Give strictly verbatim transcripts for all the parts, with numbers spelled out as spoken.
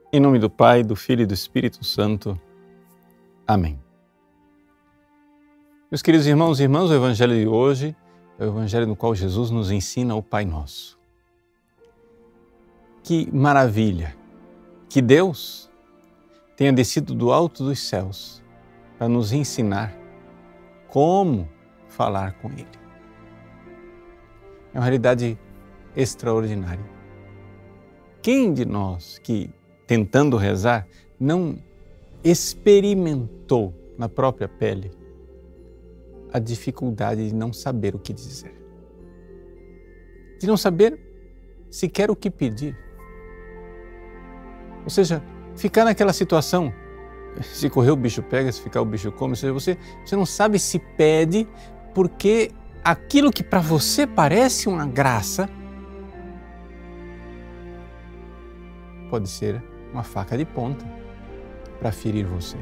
Em nome do Pai, do Filho e do Espírito Santo. Amém. Meus queridos irmãos e irmãs, o Evangelho de hoje é o Evangelho no qual Jesus nos ensina o Pai Nosso. Que maravilha que Deus tenha descido do alto dos céus para nos ensinar como falar com Ele. É uma realidade extraordinária. Quem de nós que, tentando rezar, não experimentou na própria pele a dificuldade de não saber o que dizer? De não saber sequer o que pedir. Ou seja, ficar naquela situação, se correr o bicho pega, se ficar o bicho come, ou seja, você, você não sabe se pede porque aquilo que para você parece uma graça pode ser uma faca de ponta para ferir você.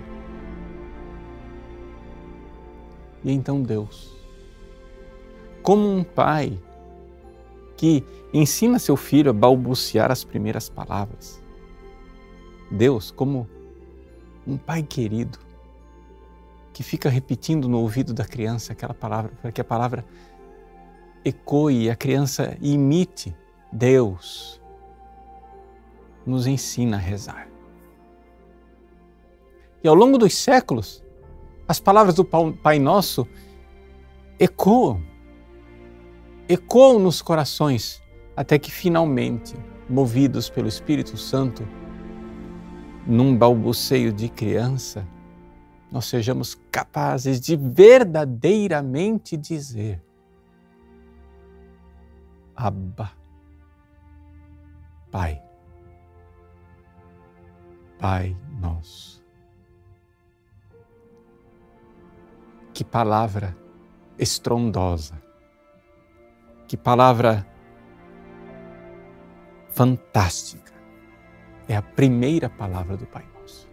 E então Deus, como um pai que ensina seu filho a balbuciar as primeiras palavras, Deus, como um pai querido, que fica repetindo no ouvido da criança aquela palavra, para que a palavra ecoe e a criança imite Deus, nos ensina a rezar. E ao longo dos séculos, as palavras do Pai Nosso ecoam, ecoam nos corações, até que finalmente, movidos pelo Espírito Santo, num balbuceio de criança, nós sejamos capazes de verdadeiramente dizer: Abba, Pai, Pai Nosso. Que palavra estrondosa, que palavra fantástica. É a primeira palavra do Pai Nosso.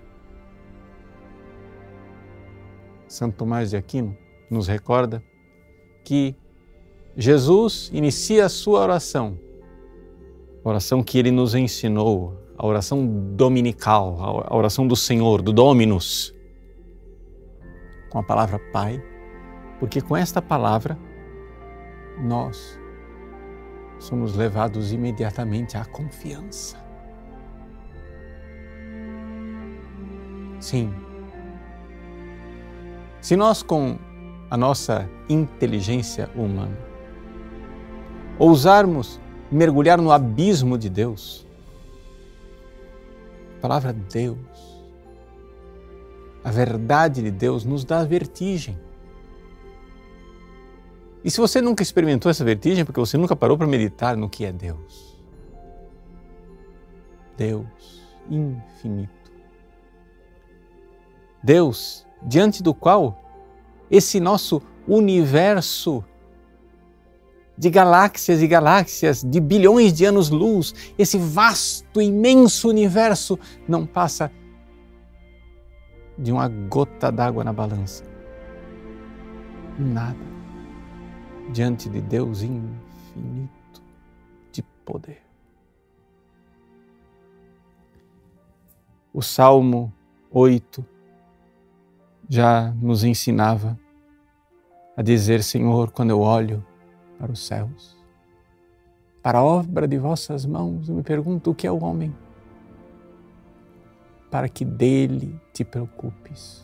Santo Tomás de Aquino nos recorda que Jesus inicia a sua oração, a oração que ele nos ensinou, a oração dominical, a oração do Senhor, do Dominus, com a palavra Pai, porque com esta palavra nós somos levados imediatamente à confiança. Sim. Se nós, com a nossa inteligência humana, ousarmos mergulhar no abismo de Deus, a palavra Deus, a verdade de Deus nos dá vertigem. E se você nunca experimentou essa vertigem, é porque você nunca parou para meditar no que é Deus. Deus infinito. Deus, diante do qual esse nosso universo de galáxias e galáxias, de bilhões de anos-luz, esse vasto, imenso universo não passa de uma gota d'água na balança. Nada diante de Deus infinito de poder. O Salmo oito já nos ensinava a dizer: Senhor, quando eu olho para os céus, para a obra de vossas mãos, eu me pergunto: o que é o homem? Para que dele te preocupes.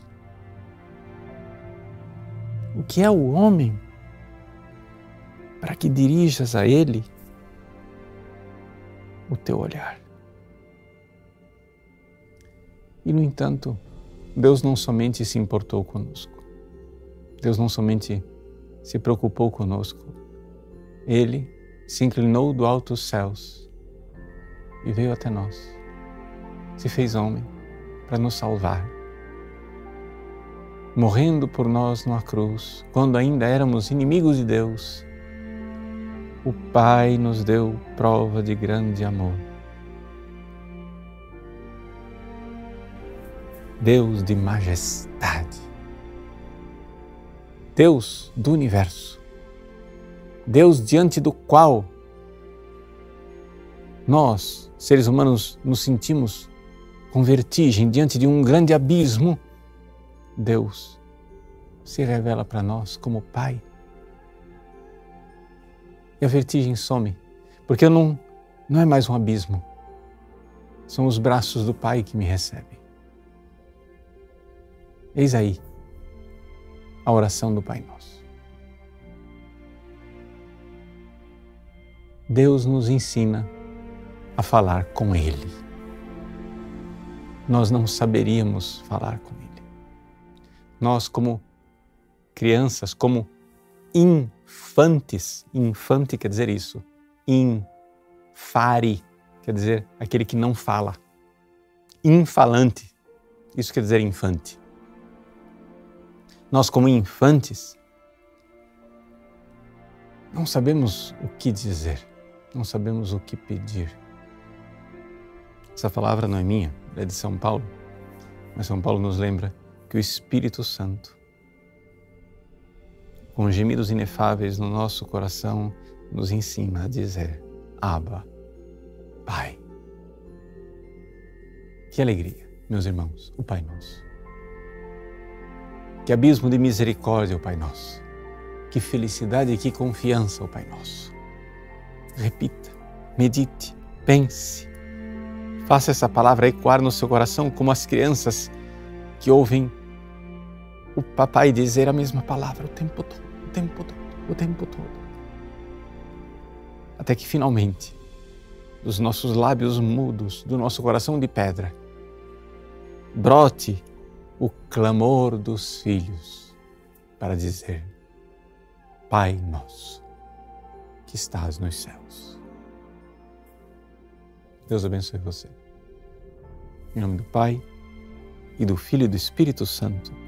O que é o homem? Para que dirijas a ele o teu olhar. E, no entanto, Deus não somente se importou conosco, Deus não somente se preocupou conosco, Ele se inclinou do alto dos céus e veio até nós, se fez homem para nos salvar, morrendo por nós numa cruz, quando ainda éramos inimigos de Deus. O Pai nos deu prova de grande amor. Deus de majestade, Deus do universo, Deus diante do qual nós, seres humanos, nos sentimos com vertigem diante de um grande abismo, Deus se revela para nós como Pai. E a vertigem some, porque eu não, não é mais um abismo, são os braços do Pai que me recebem. Eis aí a oração do Pai Nosso. Deus nos ensina a falar com Ele. Nós não saberíamos falar com Ele. Nós, como crianças, como infantes, infante quer dizer isso, infare quer dizer aquele que não fala, infalante, isso quer dizer infante. Nós, como infantes, não sabemos o que dizer, não sabemos o que pedir. Essa palavra não é minha, é de São Paulo, mas São Paulo nos lembra que o Espírito Santo, com gemidos inefáveis no nosso coração, nos ensina a dizer: Abba, Pai. Que alegria, meus irmãos, o Pai Nosso. Que abismo de misericórdia, o Pai Nosso. Que felicidade e que confiança, o Pai Nosso. Repita, medite, pense. Faça essa palavra ecoar no seu coração como as crianças que ouvem o papai dizer a mesma palavra o tempo todo, o tempo todo, o tempo todo. Até que finalmente, dos nossos lábios mudos, do nosso coração de pedra, brote o clamor dos filhos para dizer: Pai Nosso, que estás nos céus. Deus abençoe você. Em nome do Pai, e do Filho e do Espírito Santo.